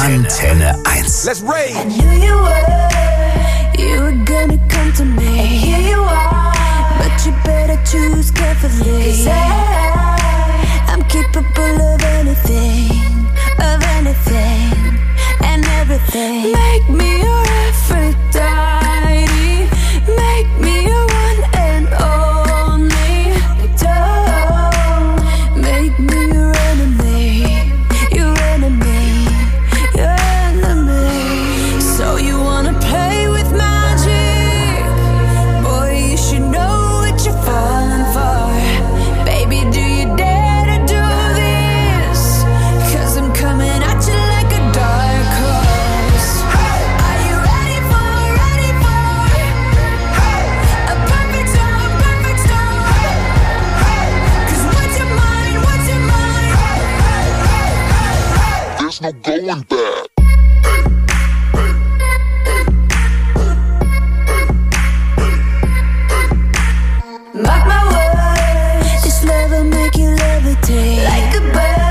Antenne 1. Let's rage. I knew you were gonna come to me. And here you are, but you better choose carefully. 'Cause I'm capable of anything, and everything. Make me your Aphrodite, make me your one and only. Don't make me your enemy, your enemy, your enemy. So you wanna play with magic? Boy, you should know what you're falling for. Baby, do you dare to do this? 'Cause I'm coming at you like a dark horse. Are you ready for a perfect storm, perfect storm? 'Cause what's your mind, what's your mind? There's no going back. Mark my words, this love will make you levitate. Like a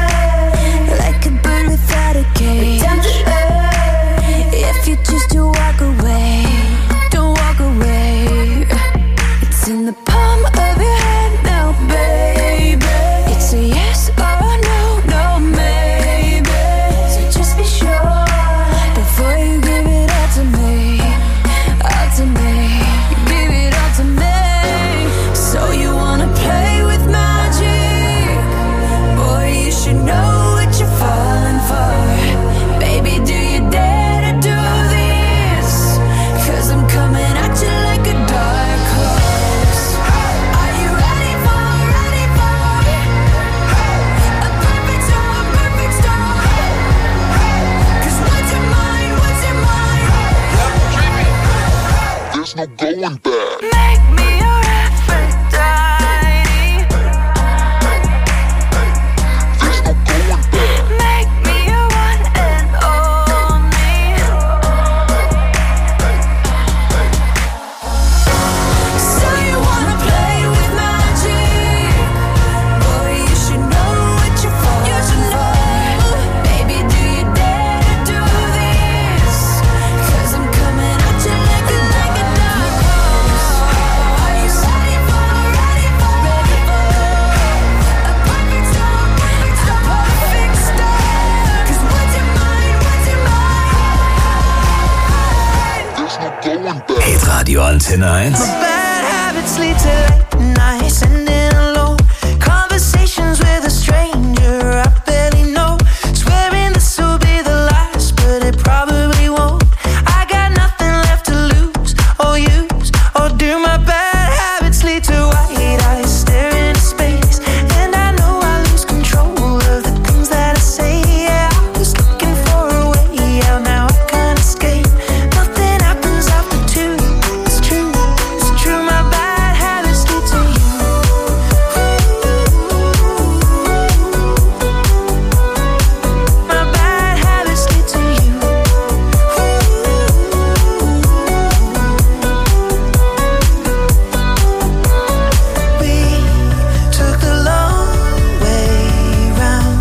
bird without a cage. Down to earth, if you choose to walk away, don't walk away. It's in the palm of your hand now, baby. It's a yes or a no, no maybe. So just be sure before you give it all to me, all to me. Give it all to me. So you wanna play with magic? Boy, you should know what you're falling for. Baby, do you dare to do this? 'Cause I'm coming at you like a dark horse. Are you ready for a perfect storm, perfect storm? 'Cause what's your mind, what's your mind? There's no going back. Make me your Aphrodite, There's no going back. make me your one and only. So you wanna play with magic? Boy, you should know what you're falling for. Baby, do you dare to do this? 'Cause I'm coming at you like a dark horse. Are you ready for a perfect storm, perfect storm, perfect storm? 'Cause what's your mind, what's your mind? There's no going back. Hitradio Antenne 1. Bad habits lead to late nights, ending alone. Conversations with a stranger I barely know. Swearing this will be the last, but it probably won't. I got nothing left to lose or use or do. My bad habits lead to white eyes staring into space, and I know I lose control of the things that I say. Yeah, I was looking for a way out, now I can't escape. Nothing happens after two. It's true, it's true. My bad habits lead to you. My bad habits lead to you. We took the long way round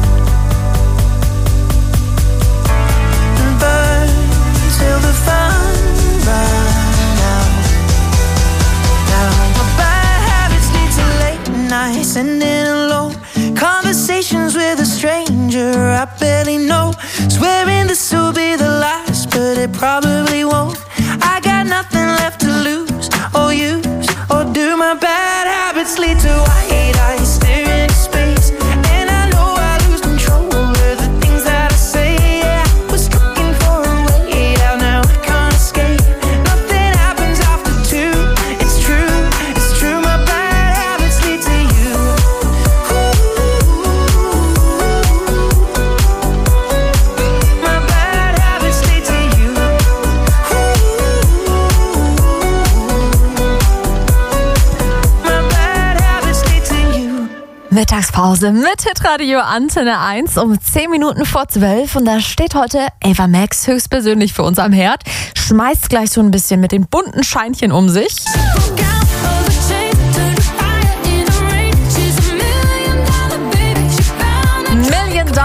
and burned till the fun ran out. Now my bad habits lead to late nights, ending alone. Conversations with a stranger I barely know. Swearing this will be the last, but it probably won't. I got nothing left to lose or use or do. My bad habits lead to white eyes staring into space, and I know I lose control of the things that I say. Yeah, I was looking for a way out, now I can't escape. Nothing happens after two. It's true, it's true. My bad habits lead to you. My bad habits lead to you. My bad habits lead to you. Mittagspause mit Hitradio Antenne 1 um 10 Minuten vor 12 und da steht heute Ava Max höchstpersönlich für uns am Herd, schmeißt gleich so ein bisschen mit den bunten Scheinchen um sich.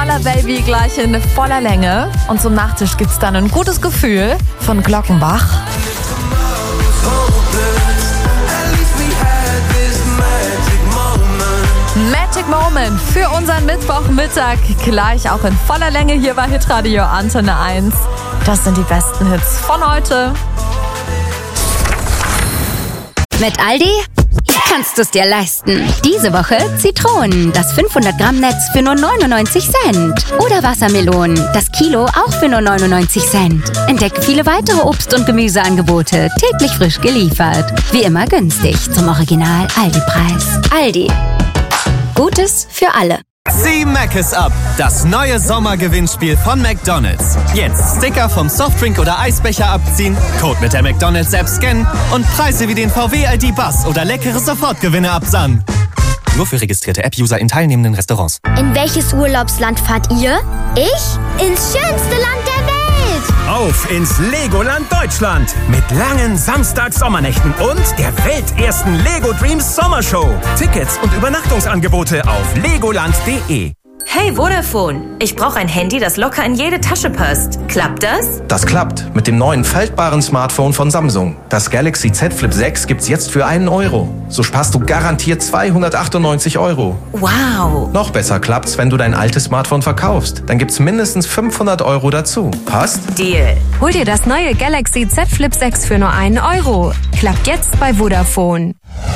Voller Baby gleich in voller Länge. Und zum Nachtisch gibt's dann ein gutes Gefühl von Glockenbach. Magic Moment für unseren Mittwochmittag. Gleich auch in voller Länge hier bei Hitradio Antenne 1. Das sind die besten Hits von heute. Mit Aldi kannst du es dir leisten. Diese Woche Zitronen, das 500 Gramm Netz für nur 99 Cent. Oder Wassermelonen, das Kilo auch für nur 99 Cent. Entdecke viele weitere Obst- und Gemüseangebote, täglich frisch geliefert. Wie immer günstig, zum Original Aldi-Preis. Aldi. Gutes für alle. Zieh Mc's ab, das neue Sommergewinnspiel von McDonald's. Jetzt Sticker vom Softdrink oder Eisbecher abziehen, Code mit der McDonald's-App scannen und Preise wie den VW ID.Buzz oder leckere Sofortgewinne absahnen. Nur für registrierte App-User in teilnehmenden Restaurants. In welches Urlaubsland fahrt ihr? Ich? Ins schönste Land der Welt! Auf ins Legoland Deutschland mit langen Samstags-Sommernächten und der weltersten Lego Dreams Sommershow. Tickets und Übernachtungsangebote auf legoland.de. Hey Vodafone, ich brauche ein Handy, das locker in jede Tasche passt. Klappt das? Das klappt mit dem neuen faltbaren Smartphone von Samsung. Das Galaxy Z Flip 6 gibt's jetzt für €1. So sparst du garantiert 298 €. Wow. Noch besser klappt's, wenn du dein altes Smartphone verkaufst. Dann gibt's mindestens 500 € dazu. Passt? Deal. Hol dir das neue Galaxy Z Flip 6 für nur €1. Klappt jetzt bei Vodafone.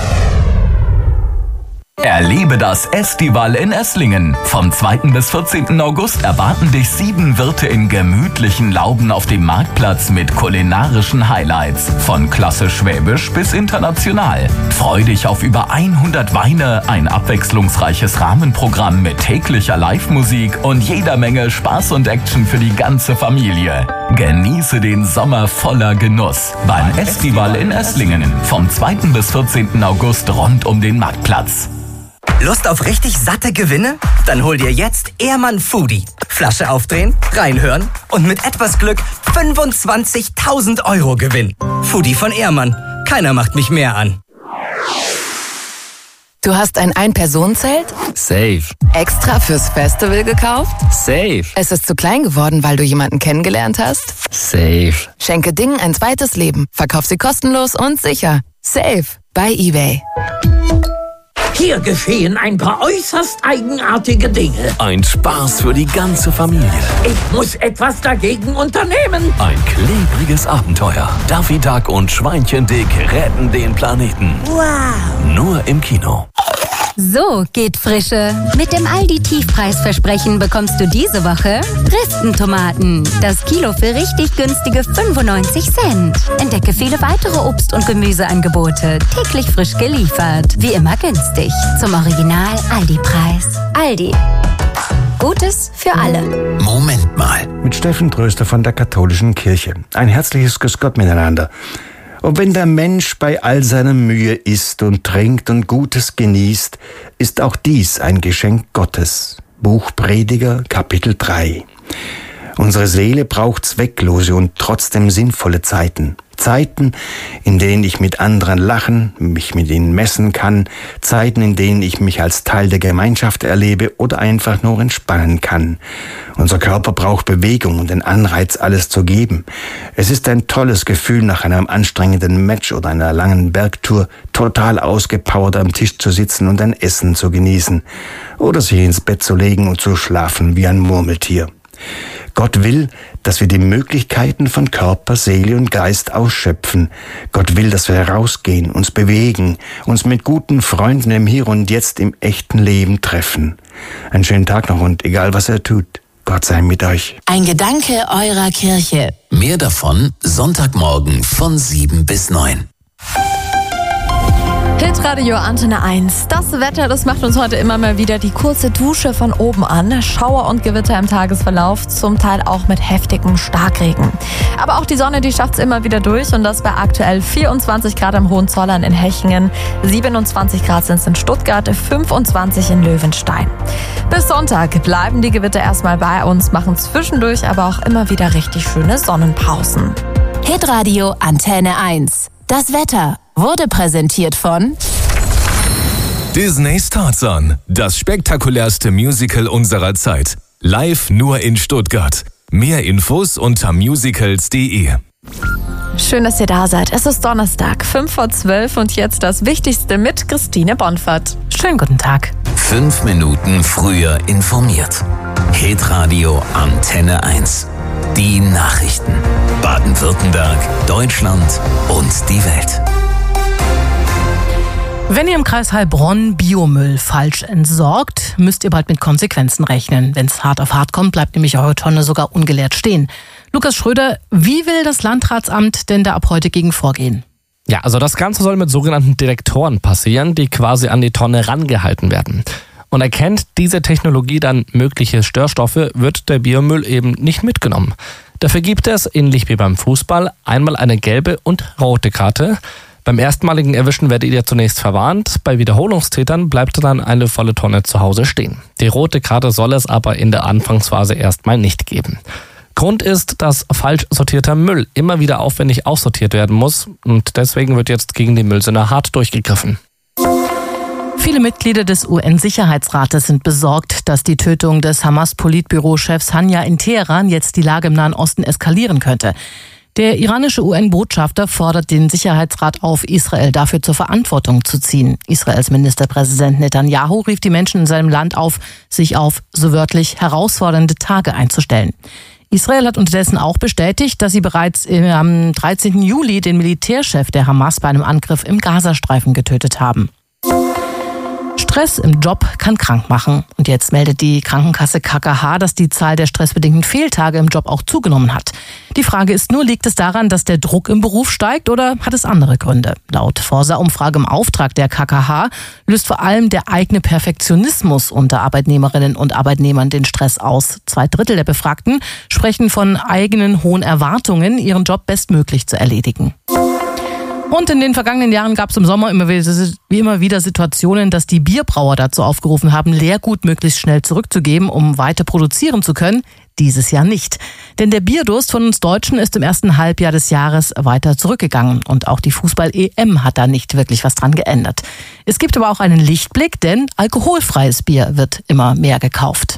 Erlebe das Estival in Esslingen. Vom 2. bis 14. August erwarten dich 7 Wirte in gemütlichen Lauben auf dem Marktplatz mit kulinarischen Highlights. Von klassisch schwäbisch bis international. Freu dich auf über 100 Weine, ein abwechslungsreiches Rahmenprogramm mit täglicher Live-Musik und jeder Menge Spaß und Action für die ganze Familie. Genieße den Sommer voller Genuss beim Estival in Esslingen. Vom 2. bis 14. August rund um den Marktplatz. Lust auf richtig satte Gewinne? Dann hol dir jetzt Ehrmann Foodie. Flasche aufdrehen, reinhören und mit etwas Glück 25.000 € Gewinn. Foodie von Ehrmann. Keiner macht mich mehr an. Du hast ein Ein-Personen-Zelt? Safe. Extra fürs Festival gekauft? Safe. Es ist zu klein geworden, weil du jemanden kennengelernt hast? Safe. Schenke Dingen ein zweites Leben. Verkauf sie kostenlos und sicher. Safe. Bei eBay. Hier geschehen ein paar äußerst eigenartige Dinge. Ein Spaß für die ganze Familie. Ich muss etwas dagegen unternehmen. Ein klebriges Abenteuer. Daffy Duck und Schweinchen Dick retten den Planeten. Wow. Nur im Kino. So geht Frische. Mit dem Aldi-Tiefpreisversprechen bekommst du diese Woche Bristentomaten. Das Kilo für richtig günstige 95 Cent. Entdecke viele weitere Obst- und Gemüseangebote. Täglich frisch geliefert. Wie immer günstig. Zum Original Aldi-Preis. Aldi. Gutes für alle. Moment mal. Mit Steffen Tröster von der Katholischen Kirche. Ein herzliches Grüß Gott miteinander. Und wenn der Mensch bei all seiner Mühe isst und trinkt und Gutes genießt, ist auch dies ein Geschenk Gottes. Buch Prediger, Kapitel 3. Unsere Seele braucht zwecklose und trotzdem sinnvolle Zeiten. Zeiten, in denen ich mit anderen lachen, mich mit ihnen messen kann, Zeiten, in denen ich mich als Teil der Gemeinschaft erlebe oder einfach nur entspannen kann. Unser Körper braucht Bewegung und den Anreiz, alles zu geben. Es ist ein tolles Gefühl, nach einem anstrengenden Match oder einer langen Bergtour total ausgepowert am Tisch zu sitzen und ein Essen zu genießen oder sich ins Bett zu legen und zu schlafen wie ein Murmeltier. Gott will, dass wir die Möglichkeiten von Körper, Seele und Geist ausschöpfen. Gott will, dass wir herausgehen, uns bewegen, uns mit guten Freunden im Hier und Jetzt im echten Leben treffen. Einen schönen Tag noch und egal was er tut, Gott sei mit euch. Ein Gedanke eurer Kirche. Mehr davon Sonntagmorgen von 7 bis 9. Hitradio Antenne 1. Das Wetter, das macht uns heute immer mal wieder die kurze Dusche von oben an. Schauer und Gewitter im Tagesverlauf, zum Teil auch mit heftigem Starkregen. Aber auch die Sonne, die schafft es immer wieder durch und das bei aktuell 24 Grad am Hohenzollern in Hechingen, 27 Grad sind es in Stuttgart, 25 in Löwenstein. Bis Sonntag bleiben die Gewitter erstmal bei uns, machen zwischendurch aber auch immer wieder richtig schöne Sonnenpausen. Hitradio Antenne 1. Das Wetter wurde präsentiert von Disneys Tarzan, das spektakulärste Musical unserer Zeit. Live nur in Stuttgart. Mehr Infos unter musicals.de. Schön, dass ihr da seid. Es ist Donnerstag, 5:12 und jetzt das Wichtigste mit Christine Bonfert. Schönen guten Tag. 5 Minuten früher informiert. Hitradio Antenne 1. Die Nachrichten. Baden-Württemberg, Deutschland und die Welt. Wenn ihr im Kreis Heilbronn Biomüll falsch entsorgt, müsst ihr bald mit Konsequenzen rechnen. Wenn es hart auf hart kommt, bleibt nämlich eure Tonne sogar ungeleert stehen. Lukas Schröder, wie will das Landratsamt denn da ab heute gegen vorgehen? Ja, also das Ganze soll mit sogenannten Detektoren passieren, die quasi an die Tonne rangehalten werden. Und erkennt diese Technologie dann mögliche Störstoffe, wird der Biomüll eben nicht mitgenommen. Dafür gibt es, ähnlich wie beim Fußball, einmal eine gelbe und rote Karte. Beim erstmaligen Erwischen werdet ihr zunächst verwarnt, bei Wiederholungstätern bleibt dann eine volle Tonne zu Hause stehen. Die rote Karte soll es aber in der Anfangsphase erstmal nicht geben. Grund ist, dass falsch sortierter Müll immer wieder aufwendig aussortiert werden muss und deswegen wird jetzt gegen die Müllsünder hart durchgegriffen. Viele Mitglieder des UN-Sicherheitsrates sind besorgt, dass die Tötung des Hamas-Politbürochefs Hania in Teheran jetzt die Lage im Nahen Osten eskalieren könnte. Der iranische UN-Botschafter fordert den Sicherheitsrat auf, Israel dafür zur Verantwortung zu ziehen. Israels Ministerpräsident Netanyahu rief die Menschen in seinem Land auf, sich auf, so wörtlich, herausfordernde Tage einzustellen. Israel hat unterdessen auch bestätigt, dass sie bereits am 13. Juli den Militärchef der Hamas bei einem Angriff im Gazastreifen getötet haben. Stress im Job kann krank machen. Und jetzt meldet die Krankenkasse KKH, dass die Zahl der stressbedingten Fehltage im Job auch zugenommen hat. Die Frage ist nur, liegt es daran, dass der Druck im Beruf steigt oder hat es andere Gründe? Laut Forsa-Umfrage im Auftrag der KKH löst vor allem der eigene Perfektionismus unter Arbeitnehmerinnen und Arbeitnehmern den Stress aus. 2/3 der Befragten sprechen von eigenen hohen Erwartungen, ihren Job bestmöglich zu erledigen. Und in den vergangenen Jahren gab es im Sommer immer wieder Situationen, dass die Bierbrauer dazu aufgerufen haben, Leergut möglichst schnell zurückzugeben, um weiter produzieren zu können. Dieses Jahr nicht. Denn der Bierdurst von uns Deutschen ist im ersten Halbjahr des Jahres weiter zurückgegangen. Und auch die Fußball-EM hat da nicht wirklich was dran geändert. Es gibt aber auch einen Lichtblick, denn alkoholfreies Bier wird immer mehr gekauft.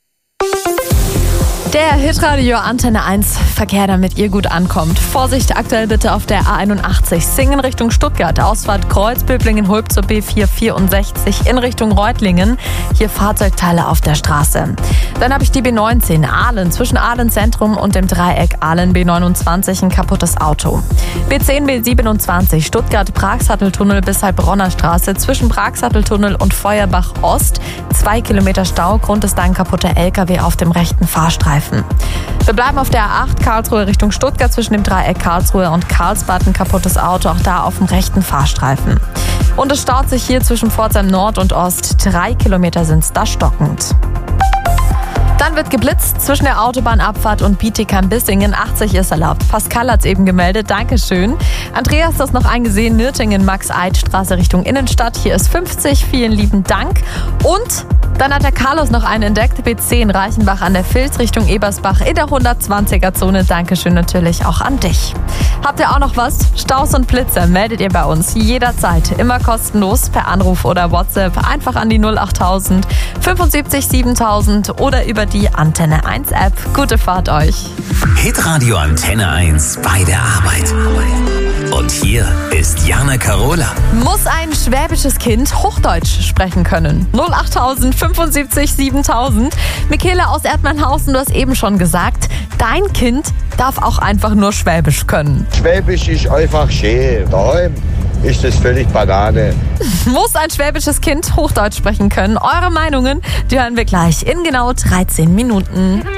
Der Hitradio Antenne 1 Verkehr, damit ihr gut ankommt. Vorsicht aktuell bitte auf der A81 Singen Richtung Stuttgart. Ausfahrt Kreuz-Böblingen-Hulb zur B464 in Richtung Reutlingen. Hier Fahrzeugteile auf der Straße. Dann habe ich die B19 Ahlen zwischen Ahlen Zentrum und dem Dreieck Ahlen B29 ein kaputtes Auto. B10 B27 Stuttgart-Pragsatteltunnel bis Heilbronner Straße zwischen Pragsatteltunnel und Feuerbach Ost. 2 Kilometer Stau. Grund ist ein kaputter LKW auf dem rechten Fahrstreifen. Wir bleiben auf der A8 Karlsruhe Richtung Stuttgart zwischen dem Dreieck Karlsruhe und Karlsbad ein kaputtes Auto, auch da auf dem rechten Fahrstreifen. Und es staut sich hier zwischen Pforzheim Nord und Ost. 3 Kilometer sind es da stockend. Dann wird geblitzt zwischen der Autobahnabfahrt und Bietigheim-Bissingen. 80 ist erlaubt. Pascal hat's eben gemeldet. Dankeschön. Andreas hat das noch eingesehen. Nürtingen, Max-Eid-Straße Richtung Innenstadt. Hier ist 50. Vielen lieben Dank. Und dann hat der Carlos noch einen entdeckt. B10 Reichenbach an der Vils Richtung Ebersbach in der 120er-Zone. Dankeschön natürlich auch an dich. Habt ihr auch noch was? Staus und Blitze meldet ihr bei uns jederzeit. Immer kostenlos per Anruf oder WhatsApp. Einfach an die 08000 75 7000 oder über die Antenne 1 App. Gute Fahrt euch. Hitradio Antenne 1 bei der Arbeit. Und hier ist Jana Karola. Muss ein schwäbisches Kind Hochdeutsch sprechen können? 08000 75 7000. Michaela aus Erdmannhausen, du hast eben schon gesagt, dein Kind darf auch einfach nur Schwäbisch können. Schwäbisch ist einfach schön. Daheim ist es völlig Banane. Muss ein schwäbisches Kind Hochdeutsch sprechen können? Eure Meinungen, die hören wir gleich in genau 13 Minuten.